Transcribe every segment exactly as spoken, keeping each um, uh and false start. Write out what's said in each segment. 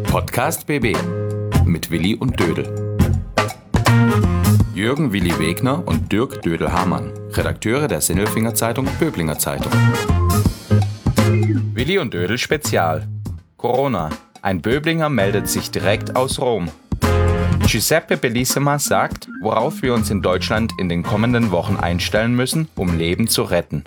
Podcast B B mit Willi und Dödel. Jürgen Willi Wegner und Dirk Dödel-Hamann, Redakteure der Sinnelfinger Zeitung Böblinger Zeitung. Willi und Dödel Spezial. Corona. Ein Böblinger meldet sich direkt aus Rom. Giuseppe Bellissima sagt, worauf wir uns in Deutschland in den kommenden Wochen einstellen müssen, um Leben zu retten.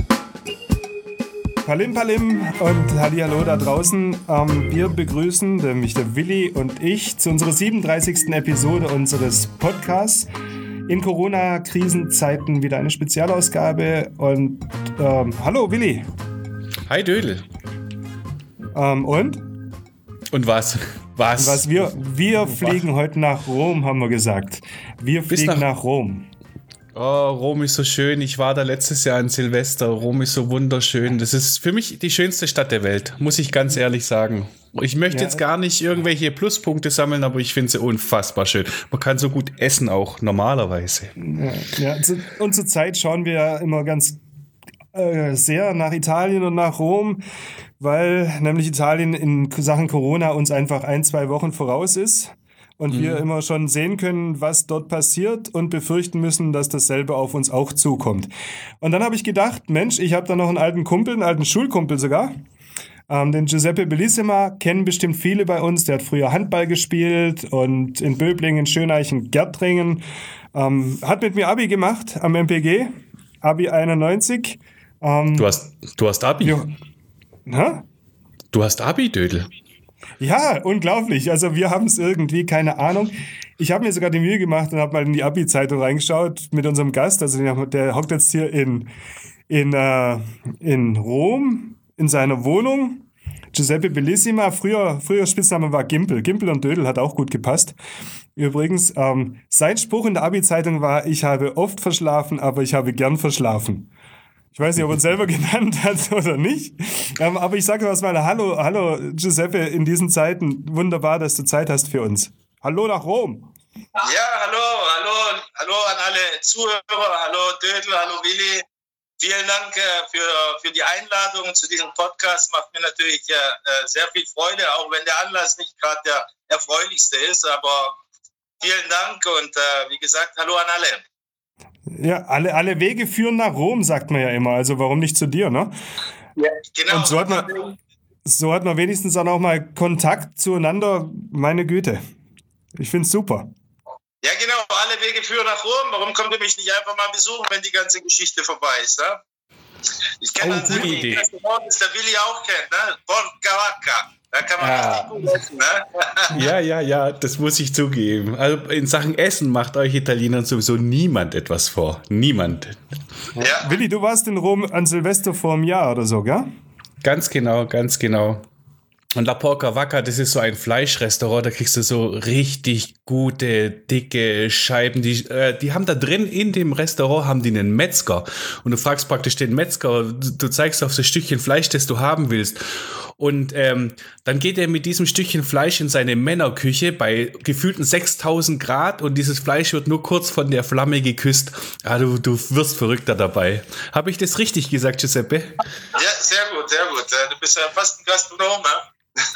Palim Palim und Hallihallo da draußen. Ähm, wir begrüßen, nämlich der Willi und ich, zu unserer siebenunddreißigsten Episode unseres Podcasts. In Corona-Krisenzeiten wieder eine Spezialausgabe. Und ähm, hallo Willi. Hi Dödel. Ähm, und? Und was? Was? was wir wir fliegen was? heute nach Rom, haben wir gesagt. Wir fliegen nach, nach Rom. Oh, Rom ist so schön. Ich war da letztes Jahr an Silvester. Rom ist so wunderschön. Das ist für mich die schönste Stadt der Welt, muss ich ganz ehrlich sagen. Ich möchte ja. jetzt gar nicht irgendwelche Pluspunkte sammeln, aber ich finde sie unfassbar schön. Man kann so gut essen auch, normalerweise. Ja, ja. Und zur Zeit schauen wir ja immer ganz äh, sehr nach Italien und nach Rom, weil nämlich Italien in Sachen Corona uns einfach ein, zwei Wochen voraus ist. Und mhm. wir immer schon sehen können, was dort passiert und befürchten müssen, dass dasselbe auf uns auch zukommt. Und dann habe ich gedacht, Mensch, ich habe da noch einen alten Kumpel, einen alten Schulkumpel sogar, ähm, den Giuseppe Bellissima, kennen bestimmt viele bei uns. Der hat früher Handball gespielt und in Böblingen, Schöneichen, Gärtringen. Ähm, hat mit mir Abi gemacht am M P G, Abi einundneunzig. Ähm, du, hast, du hast Abi? Jo. Na? Du hast Abi, Dödel. Ja, unglaublich. Also wir haben es irgendwie, keine Ahnung. Ich habe mir sogar die Mühe gemacht und habe mal in die Abi-Zeitung reingeschaut mit unserem Gast. Also der, der hockt jetzt hier in, in, äh, in Rom, in seiner Wohnung. Giuseppe Bellissima, früher, früher Spitzname war Gimpel. Gimpel und Dödel hat auch gut gepasst. Übrigens, ähm, sein Spruch in der Abi-Zeitung war, ich habe oft verschlafen, aber ich habe gern verschlafen. Ich weiß nicht, ob er uns selber genannt hat oder nicht. Ähm, aber ich sage was mal, hallo, hallo Giuseppe, in diesen Zeiten, wunderbar, dass du Zeit hast für uns. Hallo nach Rom. Ja, hallo, hallo, hallo an alle Zuhörer, hallo Dödel, hallo Willi. Vielen Dank äh, für, für die Einladung zu diesem Podcast. Macht mir natürlich äh, sehr viel Freude, auch wenn der Anlass nicht gerade der erfreulichste ist. Aber vielen Dank und äh, wie gesagt, hallo an alle. Ja, alle, alle Wege führen nach Rom, sagt man ja immer. Also warum nicht zu dir, ne? Ja, genau. Und so hat man, so hat man wenigstens dann auch mal Kontakt zueinander. Meine Güte. Ich find's super. Ja, genau. Alle Wege führen nach Rom. Warum kommt ihr mich nicht einfach mal besuchen, wenn die ganze Geschichte vorbei ist, ne? Ich kenne oh, gute Idee. Das der Willi auch kennt, ne? Porca Vacca. Da kann man ah. richtig gut essen, ne? Ja, ja, ja, das muss ich zugeben. Also in Sachen Essen macht euch Italienern sowieso niemand etwas vor. Niemand. Ja. Willi, du warst in Rom an Silvester vor einem Jahr oder so, gell? Ganz genau, ganz genau. Und La Porca Vacca, das ist so ein Fleischrestaurant, da kriegst du so richtig gute, dicke Scheiben. Die, äh, die haben da drin, in dem Restaurant, haben die einen Metzger. Und du fragst praktisch den Metzger, du, du zeigst auf das Stückchen Fleisch, das du haben willst. Und ähm, dann geht er mit diesem Stückchen Fleisch in seine Männerküche bei gefühlten sechstausend Grad und dieses Fleisch wird nur kurz von der Flamme geküsst. Ah, du, du wirst verrückter dabei. Habe ich das richtig gesagt, Giuseppe? Ja, sehr gut, sehr gut. Du bist ja fast ein Gastronom, ne?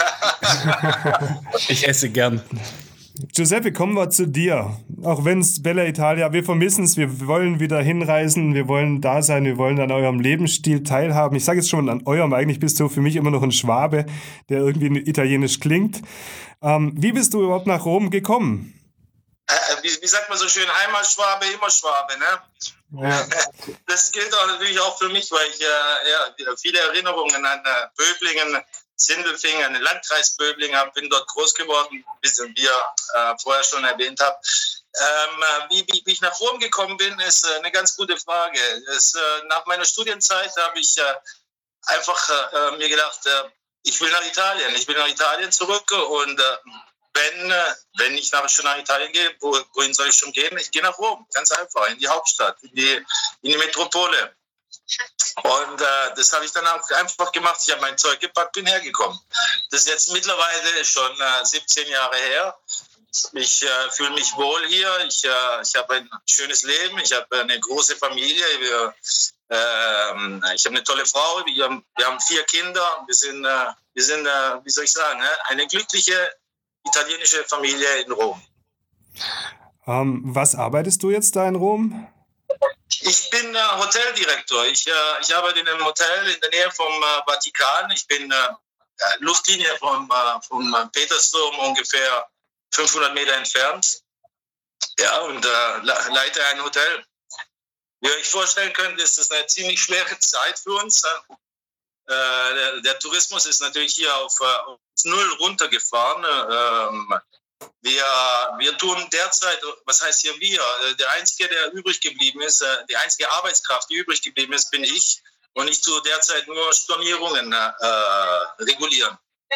Ich esse gern. Giuseppe, kommen wir zu dir. Auch wenn es Bella Italia, wir vermissen es, wir wollen wieder hinreisen, wir wollen da sein, wir wollen an eurem Lebensstil teilhaben. Ich sage jetzt schon an eurem, eigentlich bist du für mich immer noch ein Schwabe, der irgendwie italienisch klingt. Ähm, wie bist du überhaupt nach Rom gekommen? Äh, wie, wie sagt man so schön, einmal Schwabe, immer Schwabe, ne? Ja. Das gilt auch natürlich auch für mich, weil ich äh, ja, viele Erinnerungen an äh, Böblingen, Sindelfingen, den Landkreis Böblingen, bin dort groß geworden, wie wir äh, vorher schon erwähnt haben. Ähm, wie, wie, wie ich nach Rom gekommen bin, ist äh, eine ganz gute Frage. Es, äh, nach meiner Studienzeit habe ich äh, einfach äh, mir gedacht, äh, ich will nach Italien, ich will nach Italien zurück und äh, wenn, äh, wenn ich nach, schon nach Italien gehe, wo, wohin soll ich schon gehen? Ich gehe nach Rom, ganz einfach, in die Hauptstadt, in die, in die Metropole. Und äh, das habe ich dann auch einfach gemacht. Ich habe mein Zeug gepackt, bin hergekommen. Das ist jetzt mittlerweile schon äh, siebzehn Jahre her. Ich äh, fühle mich wohl hier. Ich, äh, ich habe ein schönes Leben. Ich habe eine große Familie. Wir, äh, ich habe eine tolle Frau. Wir haben, wir haben vier Kinder. Wir sind, äh, Wir sind, äh, wie soll ich sagen, eine glückliche italienische Familie in Rom. Ähm, was arbeitest du jetzt da in Rom? Ich bin äh, Hoteldirektor. Ich, äh, ich arbeite in einem Hotel in der Nähe vom äh, Vatikan. Ich bin äh, Luftlinie vom, äh, vom Petersdom ungefähr fünfhundert Meter entfernt. Ja, und äh, leite ein Hotel. Wie ihr euch vorstellen könnt, ist das eine ziemlich schwere Zeit für uns. Äh, der, der Tourismus ist natürlich hier auf, äh, auf Null runtergefahren. Äh, Wir, wir tun derzeit, was heißt hier wir? Der Einzige, der übrig geblieben ist, die einzige Arbeitskraft, die übrig geblieben ist, bin ich. Und ich tue derzeit nur Stornierungen äh, regulieren.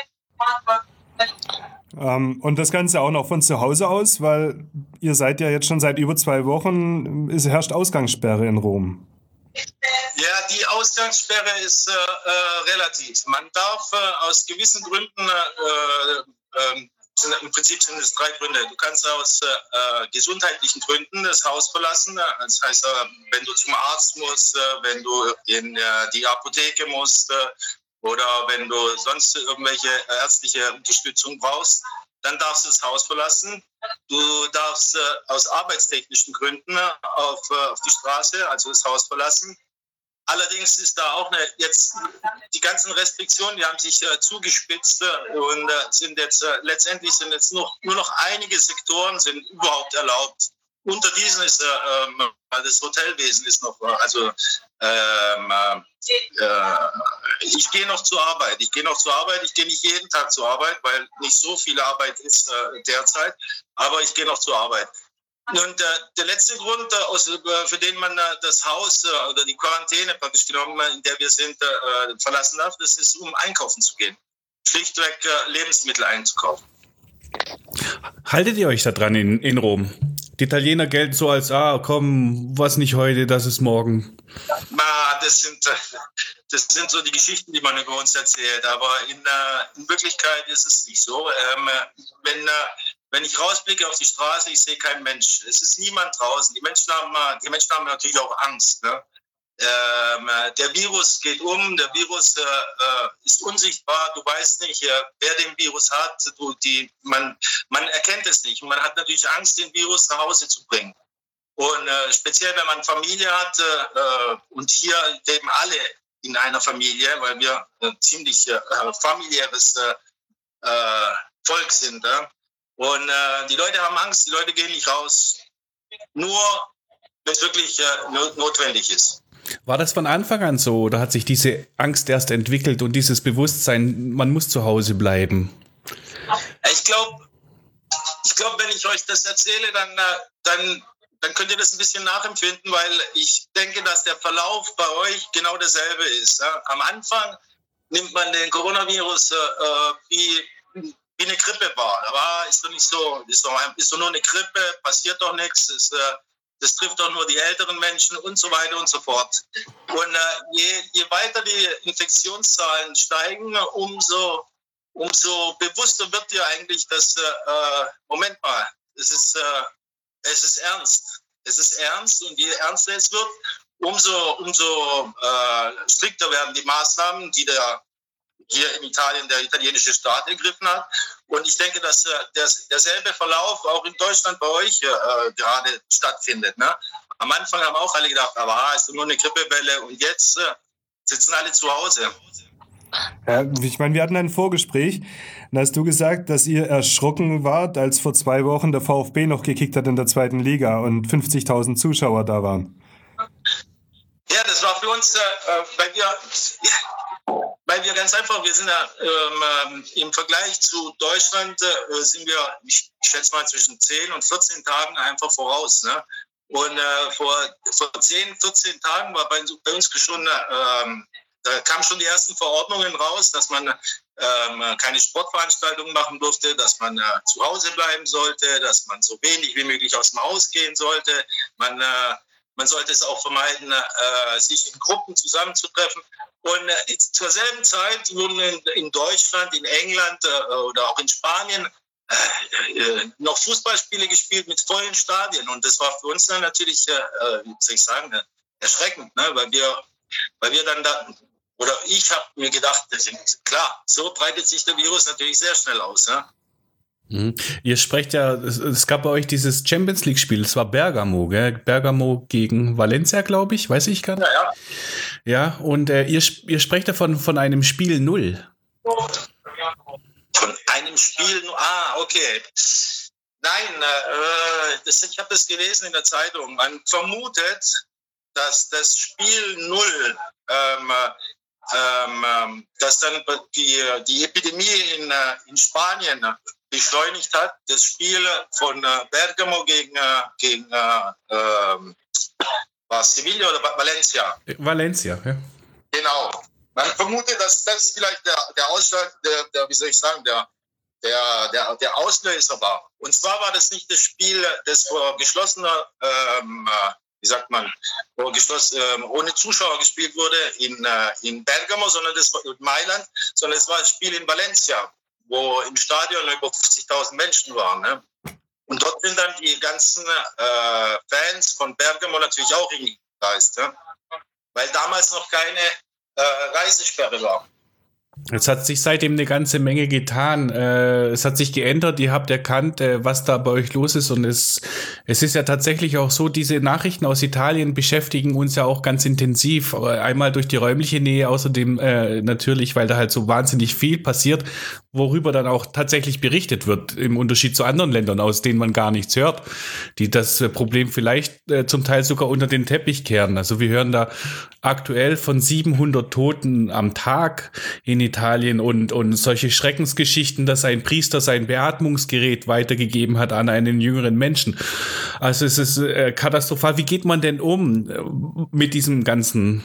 Ähm, und das Ganze auch noch von zu Hause aus, weil ihr seid ja jetzt schon seit über zwei Wochen, es herrscht Ausgangssperre in Rom. Ja, die Ausgangssperre ist äh, äh, relativ. Man darf äh, aus gewissen Gründen äh, äh, Sind, im Prinzip sind es drei Gründe. Du kannst aus äh, gesundheitlichen Gründen das Haus verlassen. Das heißt, äh, wenn du zum Arzt musst, äh, wenn du in äh, die Apotheke musst äh, oder wenn du sonst irgendwelche ärztliche Unterstützung brauchst, dann darfst du das Haus verlassen. Du darfst äh, aus arbeitstechnischen Gründen auf, äh, auf die Straße, also das Haus verlassen. Allerdings ist da auch eine, jetzt die ganzen Restriktionen, die haben sich äh, zugespitzt äh, und äh, sind jetzt äh, letztendlich sind jetzt noch, nur noch einige Sektoren sind überhaupt erlaubt. Unter diesen ist äh, äh, das Hotelwesen ist noch, also ähm, äh, ich gehe noch zur Arbeit. Ich gehe noch zur Arbeit. Ich gehe nicht jeden Tag zur Arbeit, weil nicht so viel Arbeit ist äh, derzeit. Aber ich gehe noch zur Arbeit. Und äh, der letzte Grund, äh, aus, äh, für den man äh, das Haus äh, oder die Quarantäne praktisch genommen, äh, in der wir sind, äh, verlassen darf, das ist, um einkaufen zu gehen. Schlichtweg äh, Lebensmittel einzukaufen. Haltet ihr euch da dran in, in Rom? Die Italiener gelten so als, ah, komm, was nicht heute, das ist morgen. Na, das sind, äh, das sind so die Geschichten, die man über uns erzählt. Aber in, äh, in Wirklichkeit ist es nicht so. Ähm, wenn... Äh, Wenn ich rausblicke auf die Straße, ich sehe keinen Mensch. Es ist niemand draußen. Die Menschen haben, die Menschen haben natürlich auch Angst. Ne? Ähm, der Virus geht um, der Virus äh, ist unsichtbar. Du weißt nicht, äh, wer den Virus hat. Du, die, man, man erkennt es nicht. Und man hat natürlich Angst, den Virus nach Hause zu bringen. Und äh, speziell, wenn man Familie hat, äh, und hier leben alle in einer Familie, weil wir ein ziemlich äh, familiäres äh, Volk sind. Äh? Und äh, die Leute haben Angst, die Leute gehen nicht raus. Nur, wenn es wirklich äh, notwendig ist. War das von Anfang an so oder hat sich diese Angst erst entwickelt und dieses Bewusstsein, man muss zu Hause bleiben? Ich glaube, ich glaub, wenn ich euch das erzähle, dann, äh, dann, dann könnt ihr das ein bisschen nachempfinden, weil ich denke, dass der Verlauf bei euch genau derselbe ist. Ja? Am Anfang nimmt man den Coronavirus äh, wie... wie eine Grippe war. Aber ist doch nicht so, ist doch, ist doch nur eine Grippe, passiert doch nichts, ist, äh, das trifft doch nur die älteren Menschen und so weiter und so fort. Und äh, je, je weiter die Infektionszahlen steigen, umso, umso bewusster wird dir eigentlich, dass, äh, Moment mal, es ist, äh, es ist ernst. Es ist ernst und je ernster es wird, umso, umso äh, strikter werden die Maßnahmen, die der hier in Italien der italienische Staat ergriffen hat. Und ich denke, dass äh, der, derselbe Verlauf auch in Deutschland bei euch äh, gerade stattfindet. Ne? Am Anfang haben auch alle gedacht, aber ah, ist nur eine Grippewelle und jetzt äh, sitzen alle zu Hause. Ja, ich meine, wir hatten ein Vorgespräch. Da hast du gesagt, dass ihr erschrocken wart, als vor zwei Wochen der VfB noch gekickt hat in der zweiten Liga und fünfzigtausend Zuschauer da waren. Ja, das war für uns, äh, weil wir... Weil wir ganz einfach, wir sind ja ähm, im Vergleich zu Deutschland, äh, sind wir, ich schätze mal, zwischen zehn und vierzehn Tagen einfach voraus. Ne? Und äh, vor, vor zehn, vierzehn Tagen war bei, bei uns schon, ähm, da kamen schon die ersten Verordnungen raus, dass man ähm, keine Sportveranstaltungen machen durfte, dass man äh, zu Hause bleiben sollte, dass man so wenig wie möglich aus dem Haus gehen sollte. Man, äh, man sollte es auch vermeiden, äh, sich in Gruppen zusammenzutreffen. Und äh, zur selben Zeit wurden in, in Deutschland, in England äh, oder auch in Spanien äh, äh, noch Fußballspiele gespielt mit vollen Stadien. Und das war für uns dann natürlich, äh, wie soll ich sagen, erschreckend, ne? weil, wir, weil wir dann da oder ich habe mir gedacht, das ist, klar, so breitet sich der Virus natürlich sehr schnell aus. Ne? Mhm. Ihr sprecht ja, es, es gab bei euch dieses Champions League-Spiel, es war Bergamo, gell? Bergamo gegen Valencia, glaube ich, weiß ich gar nicht. Ja, ja. Ja, und äh, ihr, ihr sprecht davon von einem Spiel Null. Von einem Spiel, ah, okay. Nein, äh, das, ich habe das gelesen in der Zeitung. Man vermutet, dass das Spiel Null, ähm, ähm, dass dann die, die Epidemie in, in Spanien beschleunigt hat, das Spiel von Bergamo gegen, gegen äh, war Sevilla oder Valencia? Valencia, ja. Genau. Man vermutet, dass das vielleicht der, der Ausschlag, der, der, wie soll ich sagen, der, der, der, der Auslöser war. Und zwar war das nicht das Spiel, das vor geschlossener, ähm, wie sagt man, vor geschlossen, ähm, ohne Zuschauer gespielt wurde in, äh, in Bergamo, sondern das war in Mailand, sondern es war das Spiel in Valencia, wo im Stadion über fünfzigtausend Menschen waren. Ne? Und dort sind dann die ganzen äh, Fans von Bergamo natürlich auch hingereist, ne? Weil damals noch keine äh, Reisesperre war. Es hat sich seitdem eine ganze Menge getan. Äh, es hat sich geändert. Ihr habt erkannt, äh, was da bei euch los ist. Und es, es ist ja tatsächlich auch so, diese Nachrichten aus Italien beschäftigen uns ja auch ganz intensiv. Einmal durch die räumliche Nähe, außerdem äh, natürlich, weil da halt so wahnsinnig viel passiert, worüber dann auch tatsächlich berichtet wird, im Unterschied zu anderen Ländern, aus denen man gar nichts hört, die das Problem vielleicht äh, zum Teil sogar unter den Teppich kehren. Also wir hören da aktuell von siebenhundert Toten am Tag in Italien und, und solche Schreckensgeschichten, dass ein Priester sein Beatmungsgerät weitergegeben hat an einen jüngeren Menschen. Also es ist äh, katastrophal. Wie geht man denn um äh, mit diesem ganzen?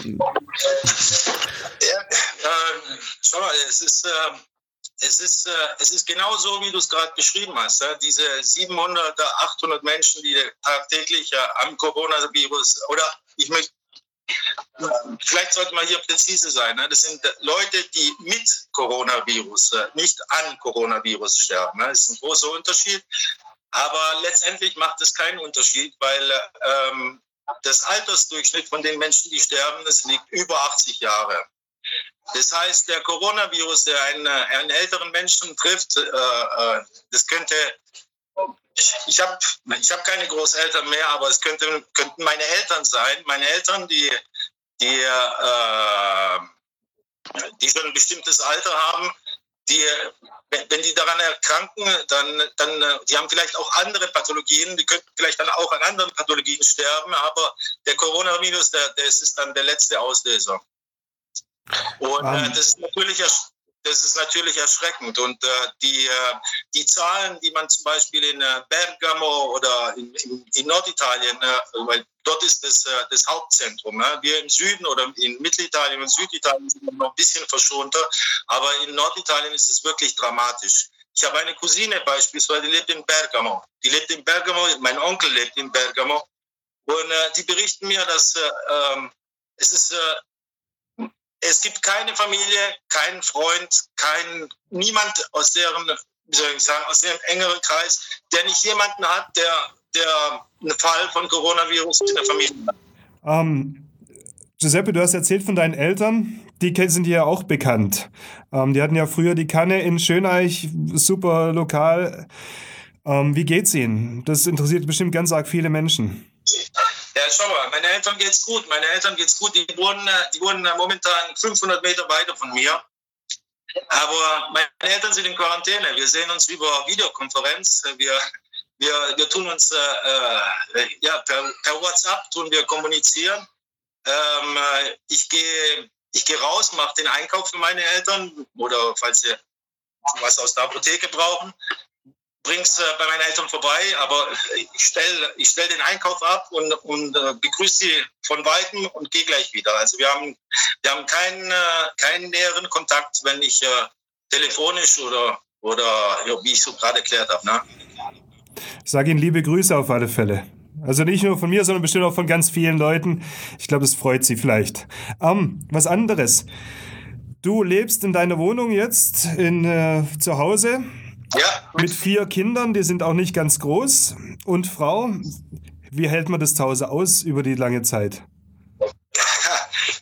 Ja, äh, schau mal, es ist, äh, es ist, äh, es ist genau so, wie du es gerade beschrieben hast. Ja? Diese siebenhundert, achthundert Menschen, die tagtäglich äh, am Coronavirus, oder ich möchte, vielleicht sollte man hier präzise sein. Ne? Das sind Leute, die mit Coronavirus, äh, nicht an Coronavirus sterben. Ne? Das ist ein großer Unterschied. Aber letztendlich macht es keinen Unterschied, weil ähm, das Altersdurchschnitt von den Menschen, die sterben, das liegt über achtzig Jahre. Das heißt, der Coronavirus, der einen, einen älteren Menschen trifft, äh, äh, das könnte, ich, ich habe ich hab keine Großeltern mehr, aber es könnte, könnten meine Eltern sein. Meine Eltern, die, die, äh, die schon ein bestimmtes Alter haben, die, wenn die daran erkranken, dann, dann, die haben vielleicht auch andere Pathologien, die könnten vielleicht dann auch an anderen Pathologien sterben, aber der Coronavirus, der, der ist dann der letzte Auslöser. Und äh, das ist natürlich, das ist natürlich erschreckend. Und äh, die, äh, die Zahlen, die man zum Beispiel in äh, Bergamo oder in, in, in Norditalien, äh, weil dort ist das, äh, das Hauptzentrum. Äh. Wir im Süden oder in Mittelitalien und Süditalien sind noch ein bisschen verschonter, aber in Norditalien ist es wirklich dramatisch. Ich habe eine Cousine beispielsweise, die lebt in Bergamo. Die lebt in Bergamo, mein Onkel lebt in Bergamo. Und äh, die berichten mir, dass äh, äh, es ist... Äh, Es gibt keine Familie, keinen Freund, kein, niemand aus deren, wie soll ich sagen, aus dem engeren Kreis, der nicht jemanden hat, der, der einen Fall von Coronavirus in der Familie hat. Ähm, Giuseppe, du hast erzählt von deinen Eltern. Die sind dir ja auch bekannt. Ähm, die hatten ja früher die Kanne in Schöneich, super lokal. Ähm, wie geht's ihnen? Das interessiert bestimmt ganz arg viele Menschen. Ja, schau mal, meine Eltern geht's gut. Meine Eltern geht's gut. Die wohnen, die wohnen momentan fünfhundert Meter weiter von mir. Aber meine Eltern sind in Quarantäne. Wir sehen uns über Videokonferenz. Wir, wir, wir tun uns äh, ja, per, per WhatsApp tun wir kommunizieren. Ähm, ich gehe ich gehe raus, mache den Einkauf für meine Eltern oder falls sie was aus der Apotheke brauchen. Bring's äh, bei meinen Eltern vorbei, aber ich stelle ich stell den Einkauf ab und, und äh, begrüße sie von Weitem und gehe gleich wieder. Also wir haben, wir haben keinen, äh, keinen näheren Kontakt, wenn ich äh, telefonisch oder, oder ja, wie ich so gerade erklärt habe. Ne? Ich sage Ihnen liebe Grüße auf alle Fälle. Also nicht nur von mir, sondern bestimmt auch von ganz vielen Leuten. Ich glaube, es freut Sie vielleicht. Ähm, was anderes. Du lebst in deiner Wohnung jetzt in, äh, zu Hause. Ja. Mit vier Kindern, die sind auch nicht ganz groß. Und Frau, wie hält man das zu Hause aus über die lange Zeit?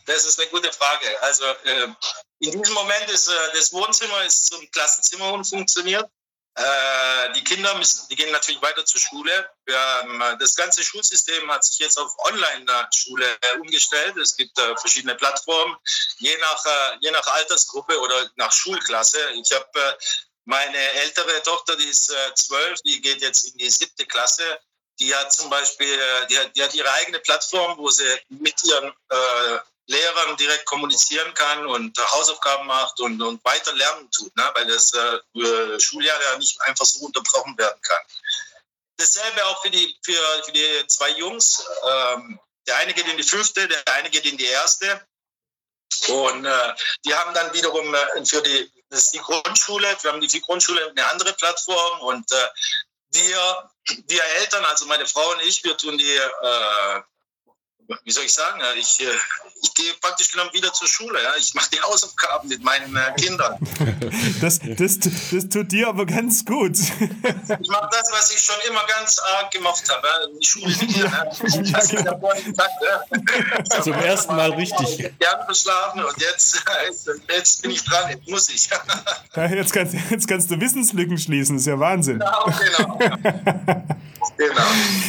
Das ist eine gute Frage. Also äh, in diesem Moment ist äh, das Wohnzimmer ist zum Klassenzimmer umfunktioniert. Äh, die Kinder müssen, die gehen natürlich weiter zur Schule. Wir haben, äh, das ganze Schulsystem hat sich jetzt auf Online-Schule äh, umgestellt. Es gibt äh, verschiedene Plattformen, je nach, äh, je nach Altersgruppe oder nach Schulklasse. Ich habe äh, meine ältere Tochter, die ist äh, zwölf, die geht jetzt in die siebte Klasse. Die hat zum Beispiel, äh, die hat, die hat ihre eigene Plattform, wo sie mit ihren äh, Lehrern direkt kommunizieren kann und äh, Hausaufgaben macht und, und weiter lernen tut, ne? Weil das äh, Schuljahr ja nicht einfach so unterbrochen werden kann. Dasselbe auch für die, für, für die zwei Jungs. Ähm, der eine geht in die fünfte, der eine geht in die erste. Und äh, die haben dann wiederum äh, für die, das ist die Grundschule, wir haben die, die Grundschule eine andere Plattform und äh, wir, wir Eltern, also meine Frau und ich, wir tun die, äh, wie soll ich sagen, ich, ich gehe praktisch genommen wieder zur Schule. Ja. Ich mache die Hausaufgaben mit meinen äh, Kindern. Das, das, das tut dir aber ganz gut. Ich mache das, was ich schon immer ganz arg gemacht habe. Ja. Die Schule mit dir. Ja. Ich ja, genau. gesagt, ja. Zum ersten Mal richtig. Gern verschlafen und jetzt, jetzt bin ich dran, jetzt muss ich. Ja, jetzt, kannst, jetzt kannst du Wissenslücken schließen, das ist ja Wahnsinn. Genau, genau. Genau.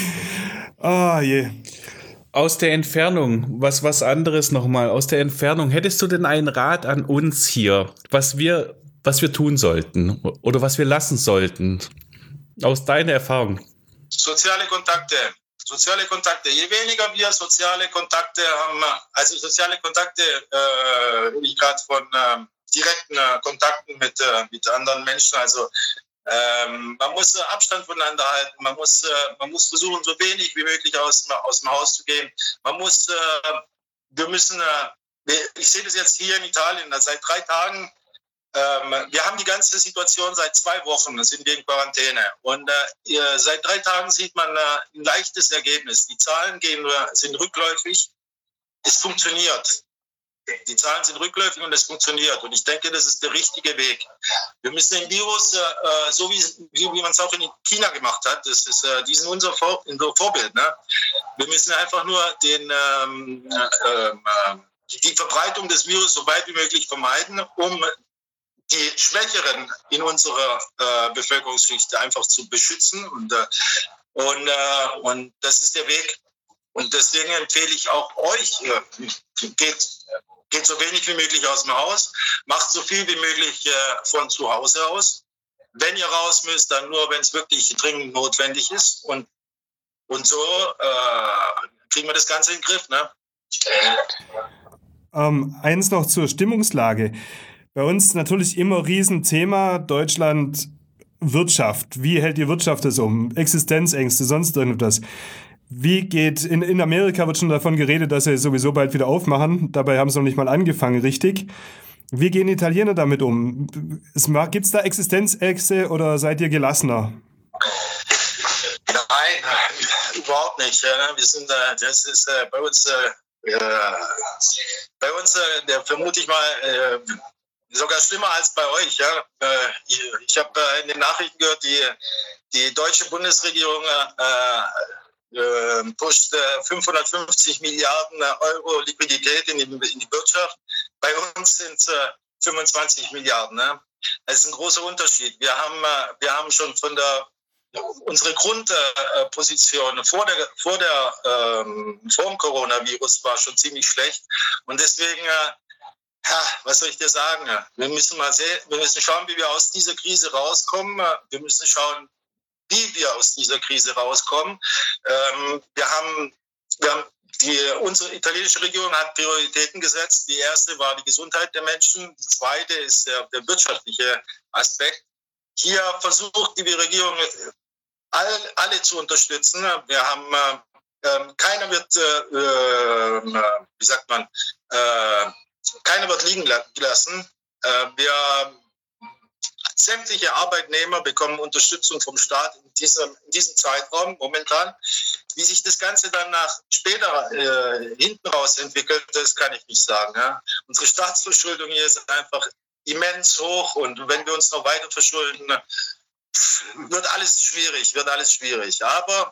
Oh je. Aus der Entfernung, was, was anderes nochmal, aus der Entfernung, hättest du denn einen Rat an uns hier, was wir, was wir tun sollten oder was wir lassen sollten? Aus deiner Erfahrung. Soziale Kontakte. Soziale Kontakte. Je weniger wir soziale Kontakte haben, also soziale Kontakte, äh, ich gerade von äh, direkten äh, Kontakten mit, äh, mit anderen Menschen, also Ähm, man muss äh, Abstand voneinander halten, man muss, äh, man muss versuchen, so wenig wie möglich aus, aus dem Haus zu gehen. Man muss, äh, wir müssen, äh, ich sehe das jetzt hier in Italien, seit drei Tagen, ähm, wir haben die ganze Situation seit zwei Wochen, sind wir in Quarantäne. Und äh, seit drei Tagen sieht man äh, ein leichtes Ergebnis. Die Zahlen gehen, sind rückläufig, es funktioniert. Die Zahlen sind rückläufig und es funktioniert. Und ich denke, das ist der richtige Weg. Wir müssen den Virus, äh, so wie, wie, wie man es auch in China gemacht hat, das ist, äh, die sind unser, Vor unser Vorbild. Ne? Wir müssen einfach nur den, ähm, äh, die Verbreitung des Virus so weit wie möglich vermeiden, um die Schwächeren in unserer äh, Bevölkerungsschicht einfach zu beschützen. Und, äh, und, äh, und das ist der Weg. Und deswegen empfehle ich auch euch, äh, geht Geht so wenig wie möglich aus dem Haus, macht so viel wie möglich äh, von zu Hause aus. Wenn ihr raus müsst, dann nur, wenn es wirklich dringend notwendig ist. Und, und so äh, kriegen wir das Ganze in den Griff. Ne? Ähm, eins noch zur Stimmungslage. Bei uns natürlich immer Riesenthema, Deutschland, Wirtschaft. Wie hält die Wirtschaft das um? Existenzängste, sonst irgendwas. Wie geht, in, in Amerika wird schon davon geredet, dass sie sowieso bald wieder aufmachen. Dabei haben sie noch nicht mal angefangen, richtig. Wie gehen die Italiener damit um? Gibt es da Existenzängste oder seid ihr gelassener? Nein, überhaupt nicht. Wir sind, das ist bei uns, bei uns, der vermute ich mal, sogar schlimmer als bei euch. Ja? Ich, ich habe in den Nachrichten gehört, die, die deutsche Bundesregierung äh, pusht äh, fünfhundertfünfzig Milliarden Euro Liquidität in die, in die Wirtschaft. Bei uns sind es äh, fünfundzwanzig Milliarden. Ne? Das ist ein großer Unterschied. Wir haben, äh, wir haben schon von der unsere Grundposition äh, vor der vor der ähm, vor dem Coronavirus war schon ziemlich schlecht und deswegen äh, ja, was soll ich dir sagen? Wir müssen mal sehen, wir müssen schauen, wie wir aus dieser Krise rauskommen. Wir müssen schauen, wie wir aus dieser Krise rauskommen. Ähm, wir haben, wir haben die, unsere italienische Regierung hat Prioritäten gesetzt. Die erste war die Gesundheit der Menschen. Die zweite ist der, der wirtschaftliche Aspekt. Hier versucht die Regierung all, alle zu unterstützen. Wir haben, äh, keiner wird, äh, wie sagt man, äh, keiner wird liegen gelassen. Äh, wir Sämtliche Arbeitnehmer bekommen Unterstützung vom Staat in diesem, in diesem Zeitraum momentan. Wie sich das Ganze dann nach später äh, hinten raus entwickelt, das kann ich nicht sagen. Ja. Unsere Staatsverschuldung hier ist einfach immens hoch und wenn wir uns noch weiter verschulden, wird alles schwierig, wird alles schwierig. Aber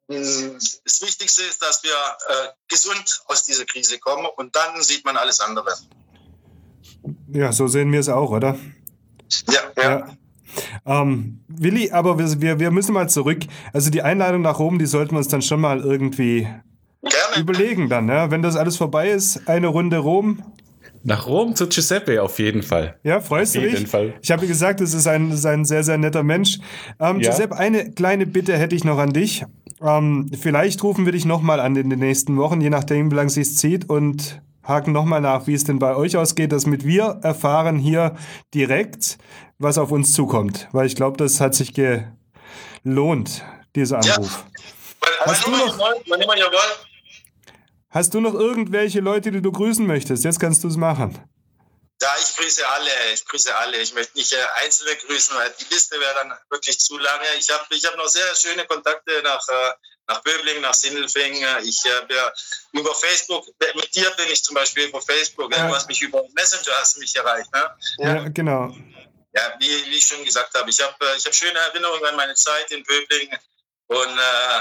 das Wichtigste ist, dass wir äh, gesund aus dieser Krise kommen und dann sieht man alles andere. Ja, so sehen wir es auch, oder? Ja, ja. ja. Ähm, Willi, aber wir, wir, wir müssen mal zurück. Also die Einladung nach Rom, die sollten wir uns dann schon mal irgendwie Gerne. überlegen dann, ja? Wenn das alles vorbei ist, eine Runde Rom. Nach Rom zu Giuseppe auf jeden Fall. Ja, freust auf du dich? Auf jeden Fall. Ich habe gesagt, es ist ein, ist ein sehr, sehr netter Mensch. Ähm, ja. Giuseppe, eine kleine Bitte hätte ich noch an dich. Ähm, vielleicht rufen wir dich nochmal an in den nächsten Wochen, je nachdem, wie lange es sich zieht, und haken nochmal nach, wie es denn bei euch ausgeht, damit wir erfahren hier direkt, was auf uns zukommt. Weil ich glaube, das hat sich gelohnt, dieser Anruf. Ja. Hast, du noch, wann immer ihr wollt. Hast du noch irgendwelche Leute, die du grüßen möchtest? Jetzt kannst du es machen. Ja, ich grüße alle. Ich grüße alle. Ich möchte nicht äh, Einzelne grüßen, weil die Liste wäre dann wirklich zu lange. Ich habe ich hab noch sehr schöne Kontakte nach, äh, nach Böblingen, nach Sindelfingen. Ich habe ja über Facebook, mit dir bin ich zum Beispiel über Facebook. Ja. Du hast mich über Messenger hast mich erreicht. Ne? Ja, ja, genau. Ja, wie, wie ich schon gesagt habe, ich habe ich hab schöne Erinnerungen an meine Zeit in Böblingen. Und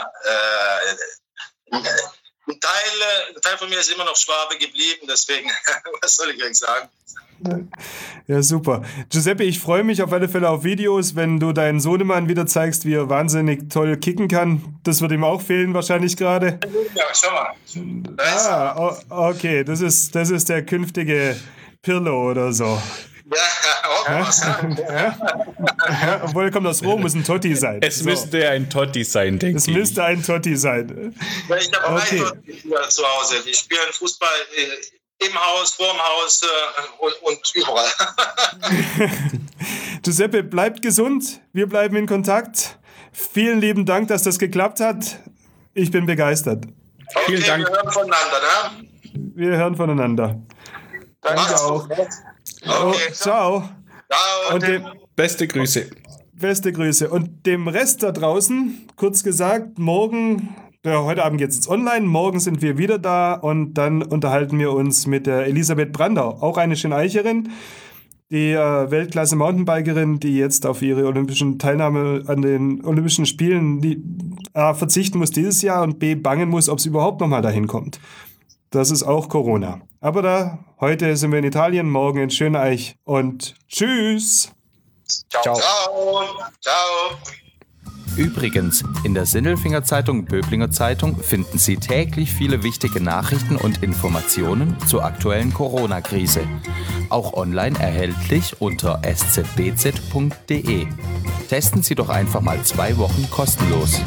äh, äh, ein, Teil, ein Teil von mir ist immer noch Schwabe geblieben. Deswegen, was soll ich euch sagen? Ja, super. Giuseppe, ich freue mich auf alle Fälle auf Videos, wenn du deinen Sohnemann wieder zeigst, wie er wahnsinnig toll kicken kann. Das wird ihm auch fehlen wahrscheinlich gerade. Ja, schau mal. Ah, oh, okay, das ist, das ist der künftige Pirlo oder so. Ja, auch ja? was. Ja? Ja, obwohl er kommt aus Rom, muss ein Totti sein. Es so. müsste ein Totti sein, denke ich. Es müsste ein Totti sein. Ja, ich habe auch okay. einen zu Hause. Die spielen Fußball im Haus, vorm Haus äh, und, und überall. Giuseppe, bleibt gesund. Wir bleiben in Kontakt. Vielen lieben Dank, dass das geklappt hat. Ich bin begeistert. Okay, Vielen Dank. Wir hören voneinander, ne? Wir hören voneinander. Danke Mach's auch. Okay, oh, ciao. Ciao. Und dem, beste Grüße. Beste Grüße. Und dem Rest da draußen, kurz gesagt, morgen... Ja, heute Abend geht es jetzt online, morgen sind wir wieder da und dann unterhalten wir uns mit der Elisabeth Brandau, auch eine Schöneicherin, die äh, Weltklasse-Mountainbikerin, die jetzt auf ihre olympischen Teilnahme an den Olympischen Spielen die, A, verzichten muss dieses Jahr und B, bangen muss, ob sie überhaupt nochmal dahin kommt. Das ist auch Corona. Aber da, heute sind wir in Italien, morgen in Schöneich und tschüss! Ciao. Ciao. Ciao. Ciao. Übrigens, in der Sindelfinger Zeitung Böblinger Zeitung finden Sie täglich viele wichtige Nachrichten und Informationen zur aktuellen Corona-Krise. Auch online erhältlich unter s z b z punkt d e. Testen Sie doch einfach mal zwei Wochen kostenlos.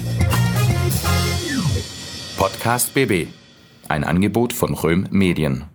Podcast B B. Ein Angebot von Röhm Medien.